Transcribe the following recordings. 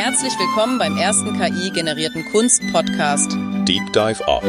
Herzlich willkommen beim ersten KI-generierten Kunst-Podcast Deep Dive Art.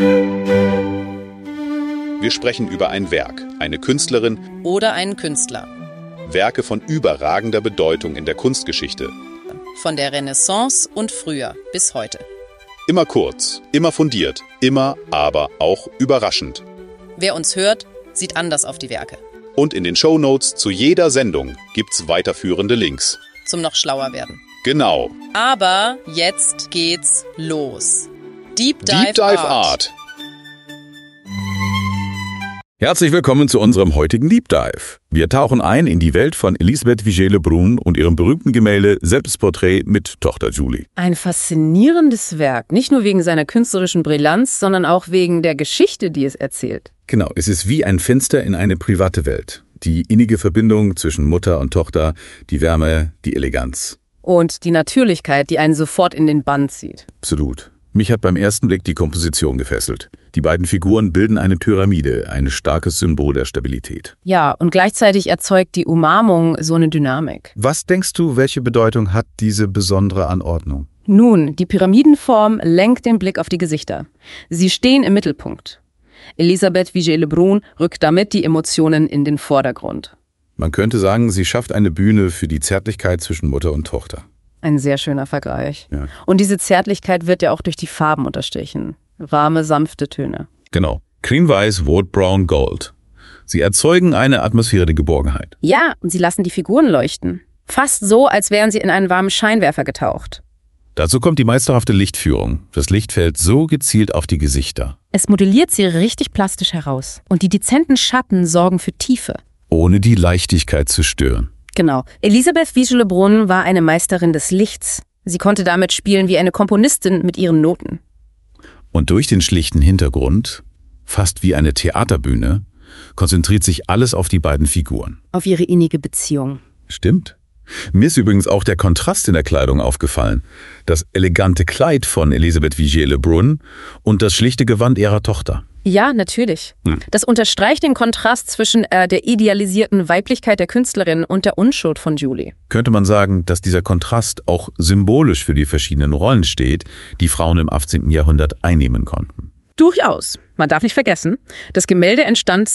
Wir sprechen über ein Werk, eine Künstlerin oder einen Künstler. Werke von überragender Bedeutung in der Kunstgeschichte. Von der Renaissance und früher bis heute. Immer kurz, immer fundiert, immer, aber auch überraschend. Wer uns hört, sieht anders auf die Werke. Und in den Shownotes zu jeder Sendung gibt's weiterführende Links. Zum noch schlauer werden. Genau. Aber jetzt geht's los. Deep Dive Art. Herzlich willkommen zu unserem heutigen Deep Dive. Wir tauchen ein in die Welt von Elisabeth Vigée-Lebrun und ihrem berühmten Gemälde Selbstporträt mit Tochter Julie. Ein faszinierendes Werk, nicht nur wegen seiner künstlerischen Brillanz, sondern auch wegen der Geschichte, die es erzählt. Genau, es ist wie ein Fenster in eine private Welt. Die innige Verbindung zwischen Mutter und Tochter, die Wärme, die Eleganz. Und die Natürlichkeit, die einen sofort in den Bann zieht. Absolut. Mich hat beim ersten Blick die Komposition gefesselt. Die beiden Figuren bilden eine Pyramide, ein starkes Symbol der Stabilität. Ja, und gleichzeitig erzeugt die Umarmung so eine Dynamik. Was denkst du, welche Bedeutung hat diese besondere Anordnung? Nun, die Pyramidenform lenkt den Blick auf die Gesichter. Sie stehen im Mittelpunkt. Elisabeth Vigée-Lebrun rückt damit die Emotionen in den Vordergrund. Man könnte sagen, sie schafft eine Bühne für die Zärtlichkeit zwischen Mutter und Tochter. Ein sehr schöner Vergleich. Ja. Und diese Zärtlichkeit wird ja auch durch die Farben unterstrichen. Warme, sanfte Töne. Genau. Grün-Weiß, Rot-Braun, Gold. Sie erzeugen eine Atmosphäre der Geborgenheit. Ja, und sie lassen die Figuren leuchten. Fast so, als wären sie in einen warmen Scheinwerfer getaucht. Dazu kommt die meisterhafte Lichtführung. Das Licht fällt so gezielt auf die Gesichter. Es modelliert sie richtig plastisch heraus. Und die dezenten Schatten sorgen für Tiefe. Ohne die Leichtigkeit zu stören. Genau. Elisabeth Vigée-Lebrun war eine Meisterin des Lichts. Sie konnte damit spielen wie eine Komponistin mit ihren Noten. Und durch den schlichten Hintergrund, fast wie eine Theaterbühne, konzentriert sich alles auf die beiden Figuren. Auf ihre innige Beziehung. Stimmt. Mir ist übrigens auch der Kontrast in der Kleidung aufgefallen. Das elegante Kleid von Elisabeth Vigée-Lebrun und das schlichte Gewand ihrer Tochter. Ja, natürlich. Das unterstreicht den Kontrast zwischen der idealisierten Weiblichkeit der Künstlerin und der Unschuld von Julie. Könnte man sagen, dass dieser Kontrast auch symbolisch für die verschiedenen Rollen steht, die Frauen im 18. Jahrhundert einnehmen konnten? Durchaus. Man darf nicht vergessen, das Gemälde entstand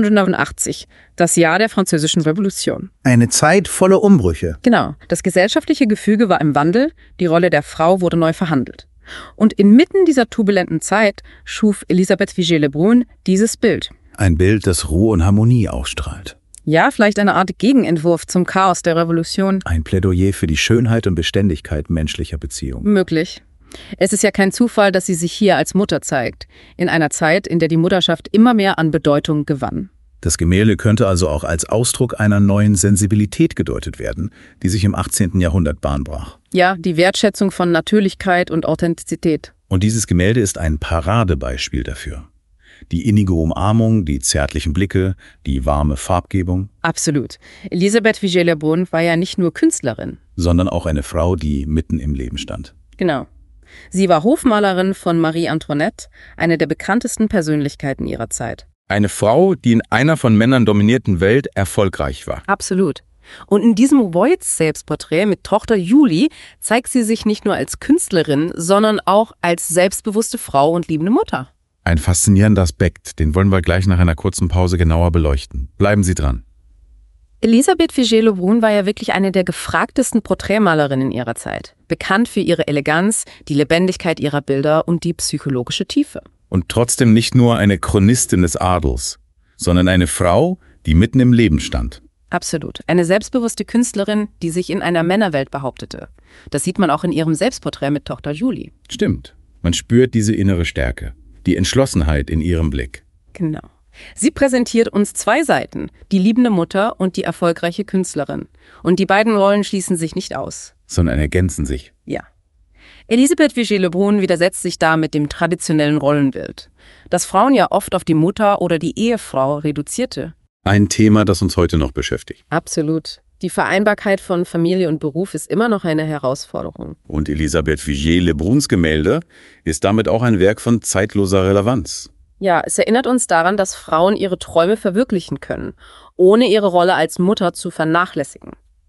1789, das Jahr der Französischen Revolution. Eine Zeit voller Umbrüche. Genau. Das gesellschaftliche Gefüge war im Wandel, die Rolle der Frau wurde neu verhandelt. Und inmitten dieser turbulenten Zeit schuf Elisabeth Vigée-Lebrun dieses Bild. Ein Bild, das Ruhe und Harmonie ausstrahlt. Ja, vielleicht eine Art Gegenentwurf zum Chaos der Revolution. Ein Plädoyer für die Schönheit und Beständigkeit menschlicher Beziehungen. Möglich. Es ist ja kein Zufall, dass sie sich hier als Mutter zeigt, in einer Zeit, in der die Mutterschaft immer mehr an Bedeutung gewann. Das Gemälde könnte also auch als Ausdruck einer neuen Sensibilität gedeutet werden, die sich im 18. Jahrhundert Bahn brach. Ja, die Wertschätzung von Natürlichkeit und Authentizität. Und dieses Gemälde ist ein Paradebeispiel dafür. Die innige Umarmung, die zärtlichen Blicke, die warme Farbgebung. Absolut. Elisabeth Vigée-Lebrun war ja nicht nur Künstlerin. Sondern auch eine Frau, die mitten im Leben stand. Genau. Sie war Hofmalerin von Marie Antoinette, eine der bekanntesten Persönlichkeiten ihrer Zeit. Eine Frau, die in einer von Männern dominierten Welt erfolgreich war. Absolut. Und in diesem Voights-Selbstporträt mit Tochter Julie zeigt sie sich nicht nur als Künstlerin, sondern auch als selbstbewusste Frau und liebende Mutter. Ein faszinierender Aspekt, den wollen wir gleich nach einer kurzen Pause genauer beleuchten. Bleiben Sie dran. Elisabeth Vigée-Lebrun war ja wirklich eine der gefragtesten Porträtmalerinnen ihrer Zeit. Bekannt für ihre Eleganz, die Lebendigkeit ihrer Bilder und die psychologische Tiefe. Und trotzdem nicht nur eine Chronistin des Adels, sondern eine Frau, die mitten im Leben stand. Absolut. Eine selbstbewusste Künstlerin, die sich in einer Männerwelt behauptete. Das sieht man auch in ihrem Selbstporträt mit Tochter Julie. Stimmt. Man spürt diese innere Stärke, die Entschlossenheit in ihrem Blick. Genau. Sie präsentiert uns zwei Seiten, die liebende Mutter und die erfolgreiche Künstlerin. Und die beiden Rollen schließen sich nicht aus. Sondern ergänzen sich. Ja. Elisabeth Vigée-Lebrun widersetzt sich da mit dem traditionellen Rollenbild, das Frauen ja oft auf die Mutter oder die Ehefrau reduzierte. Ein Thema, das uns heute noch beschäftigt. Absolut. Die Vereinbarkeit von Familie und Beruf ist immer noch eine Herausforderung. Und Elisabeth Vigée-Lebruns Gemälde ist damit auch ein Werk von zeitloser Relevanz. Ja, es erinnert uns daran, dass Frauen ihre Träume verwirklichen können, ohne ihre Rolle als Mutter zu vernachlässigen.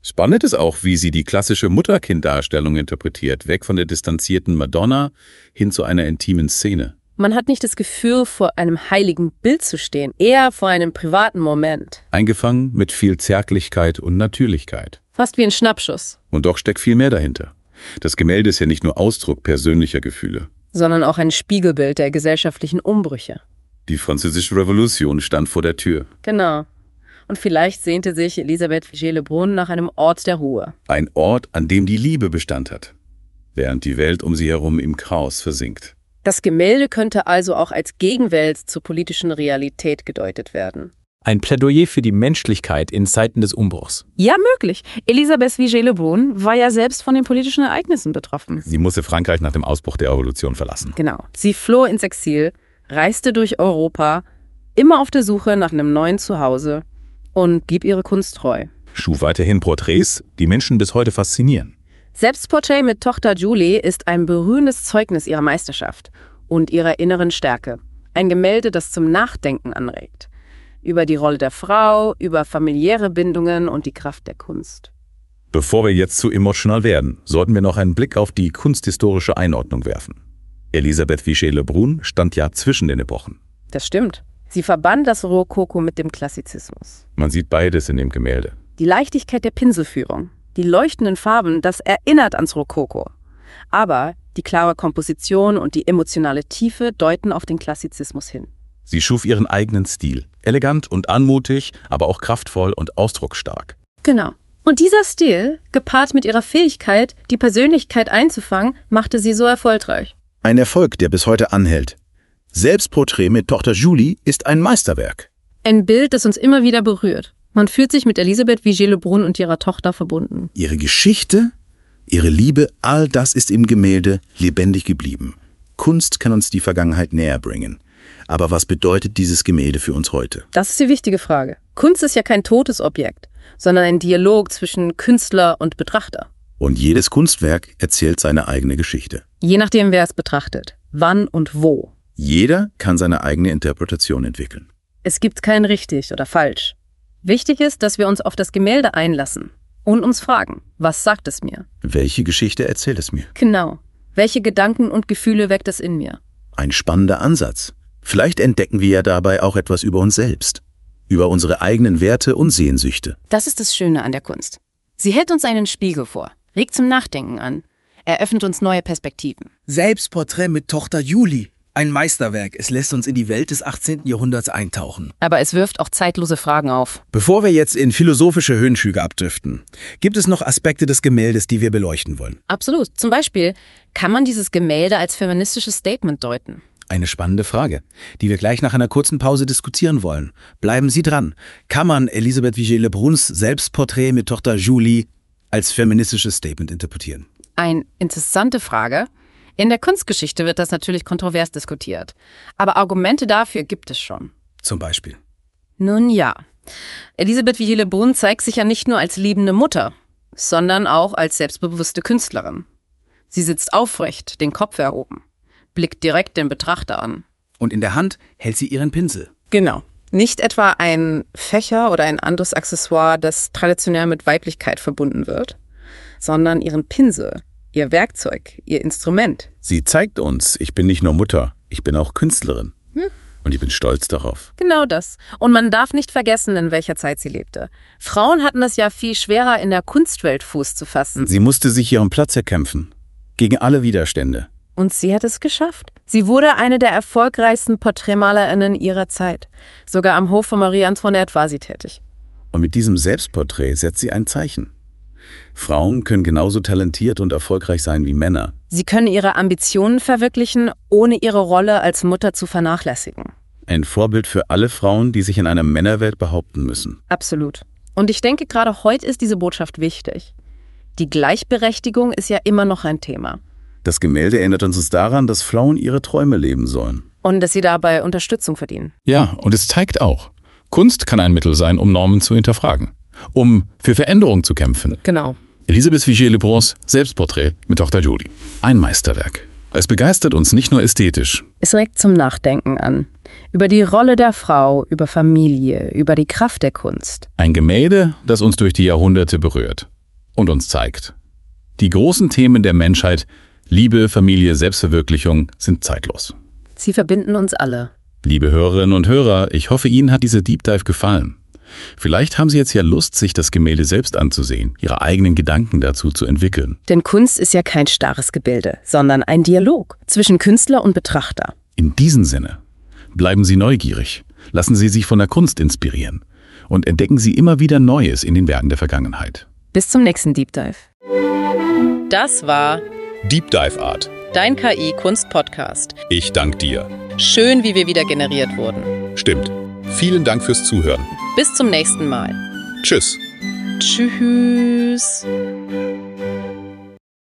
Spannend ist auch, wie sie die klassische Mutter-Kind-Darstellung interpretiert, weg von der distanzierten Madonna hin zu einer intimen Szene. Man hat nicht das Gefühl, vor einem heiligen Bild zu stehen, eher vor einem privaten Moment. Eingefangen mit viel Zärtlichkeit und Natürlichkeit. Fast wie ein Schnappschuss. Und doch steckt viel mehr dahinter. Das Gemälde ist ja nicht nur Ausdruck persönlicher Gefühle. Sondern auch ein Spiegelbild der gesellschaftlichen Umbrüche. Die Französische Revolution stand vor der Tür. Genau. Und vielleicht sehnte sich Elisabeth Vigée-Le Brun nach einem Ort der Ruhe. Ein Ort, an dem die Liebe Bestand hat, während die Welt um sie herum im Chaos versinkt. Das Gemälde könnte also auch als Gegenwelt zur politischen Realität gedeutet werden. Ein Plädoyer für die Menschlichkeit in Zeiten des Umbruchs. Ja, möglich. Elisabeth Vigée-Le Brun war ja selbst von den politischen Ereignissen betroffen. Sie musste Frankreich nach dem Ausbruch der Revolution verlassen. Genau. Sie floh ins Exil, reiste durch Europa, immer auf der Suche nach einem neuen Zuhause und blieb ihre Kunst treu. Schuf weiterhin Porträts, die Menschen bis heute faszinieren. Selbstporträt mit Tochter Julie ist ein berührendes Zeugnis ihrer Meisterschaft und ihrer inneren Stärke. Ein Gemälde, das zum Nachdenken anregt. Über die Rolle der Frau, über familiäre Bindungen und die Kraft der Kunst. Bevor wir jetzt zu emotional werden, sollten wir noch einen Blick auf die kunsthistorische Einordnung werfen. Elisabeth Vigée-Le Brun stand ja zwischen den Epochen. Das stimmt. Sie verband das Rokoko mit dem Klassizismus. Man sieht beides in dem Gemälde. Die Leichtigkeit der Pinselführung, die leuchtenden Farben, das erinnert ans Rokoko. Aber die klare Komposition und die emotionale Tiefe deuten auf den Klassizismus hin. Sie schuf ihren eigenen Stil. Elegant und anmutig, aber auch kraftvoll und ausdrucksstark. Genau. Und dieser Stil, gepaart mit ihrer Fähigkeit, die Persönlichkeit einzufangen, machte sie so erfolgreich. Ein Erfolg, der bis heute anhält. Selbstporträt mit Tochter Julie ist ein Meisterwerk. Ein Bild, das uns immer wieder berührt. Man fühlt sich mit Elisabeth Vigée-Le Brun und ihrer Tochter verbunden. Ihre Geschichte, ihre Liebe, all das ist im Gemälde lebendig geblieben. Kunst kann uns die Vergangenheit näher bringen. Aber was bedeutet dieses Gemälde für uns heute? Das ist die wichtige Frage. Kunst ist ja kein totes Objekt, sondern ein Dialog zwischen Künstler und Betrachter. Und jedes Kunstwerk erzählt seine eigene Geschichte. Je nachdem, wer es betrachtet, wann und wo. Jeder kann seine eigene Interpretation entwickeln. Es gibt kein richtig oder falsch. Wichtig ist, dass wir uns auf das Gemälde einlassen und uns fragen, was sagt es mir? Welche Geschichte erzählt es mir? Genau. Welche Gedanken und Gefühle weckt es in mir? Ein spannender Ansatz. Vielleicht entdecken wir ja dabei auch etwas über uns selbst. Über unsere eigenen Werte und Sehnsüchte. Das ist das Schöne an der Kunst. Sie hält uns einen Spiegel vor, regt zum Nachdenken an, eröffnet uns neue Perspektiven. Selbstporträt mit Tochter Julie. Ein Meisterwerk. Es lässt uns in die Welt des 18. Jahrhunderts eintauchen. Aber es wirft auch zeitlose Fragen auf. Bevor wir jetzt in philosophische Höhenzüge abdriften, gibt es noch Aspekte des Gemäldes, die wir beleuchten wollen. Absolut. Zum Beispiel kann man dieses Gemälde als feministisches Statement deuten. Eine spannende Frage, die wir gleich nach einer kurzen Pause diskutieren wollen. Bleiben Sie dran. Kann man Elisabeth Vigée-Le Bruns Selbstporträt mit Tochter Julie als feministisches Statement interpretieren? Eine interessante Frage. In der Kunstgeschichte wird das natürlich kontrovers diskutiert. Aber Argumente dafür gibt es schon. Zum Beispiel? Nun ja. Elisabeth Vigée-Le Brun zeigt sich ja nicht nur als liebende Mutter, sondern auch als selbstbewusste Künstlerin. Sie sitzt aufrecht, den Kopf erhoben, blickt direkt den Betrachter an. Und in der Hand hält sie ihren Pinsel. Genau. Nicht etwa ein Fächer oder ein anderes Accessoire, das traditionell mit Weiblichkeit verbunden wird, sondern ihren Pinsel, ihr Werkzeug, ihr Instrument. Sie zeigt uns, ich bin nicht nur Mutter, ich bin auch Künstlerin. Und ich bin stolz darauf. Genau das. Und man darf nicht vergessen, in welcher Zeit sie lebte. Frauen hatten es ja viel schwerer, in der Kunstwelt Fuß zu fassen. Sie musste sich ihren Platz erkämpfen. Gegen alle Widerstände. Und sie hat es geschafft. Sie wurde eine der erfolgreichsten Porträtmalerinnen ihrer Zeit. Sogar am Hof von Marie Antoinette war sie tätig. Und mit diesem Selbstporträt setzt sie ein Zeichen. Frauen können genauso talentiert und erfolgreich sein wie Männer. Sie können ihre Ambitionen verwirklichen, ohne ihre Rolle als Mutter zu vernachlässigen. Ein Vorbild für alle Frauen, die sich in einer Männerwelt behaupten müssen. Absolut. Und ich denke, gerade heute ist diese Botschaft wichtig. Die Gleichberechtigung ist ja immer noch ein Thema. Das Gemälde erinnert uns daran, dass Frauen ihre Träume leben sollen. Und dass sie dabei Unterstützung verdienen. Ja, und es zeigt auch, Kunst kann ein Mittel sein, um Normen zu hinterfragen. Um für Veränderung zu kämpfen. Genau. Elisabeth Vigée-Le Bruns Selbstporträt mit Tochter Julie. Ein Meisterwerk. Es begeistert uns nicht nur ästhetisch. Es regt zum Nachdenken an. Über die Rolle der Frau, über Familie, über die Kraft der Kunst. Ein Gemälde, das uns durch die Jahrhunderte berührt und uns zeigt: Die großen Themen der Menschheit, Liebe, Familie, Selbstverwirklichung, sind zeitlos. Sie verbinden uns alle. Liebe Hörerinnen und Hörer, ich hoffe, Ihnen hat diese Deep Dive gefallen. Vielleicht haben Sie jetzt ja Lust, sich das Gemälde selbst anzusehen, Ihre eigenen Gedanken dazu zu entwickeln. Denn Kunst ist ja kein starres Gebilde, sondern ein Dialog zwischen Künstler und Betrachter. In diesem Sinne, bleiben Sie neugierig, lassen Sie sich von der Kunst inspirieren und entdecken Sie immer wieder Neues in den Werken der Vergangenheit. Bis zum nächsten Deep Dive. Das war Deep Dive Art. dein KI-Kunst-Podcast. Ich danke dir. Schön, wie wir wieder generiert wurden. Stimmt. Vielen Dank fürs Zuhören. Bis zum nächsten Mal. Tschüss. Tschüss.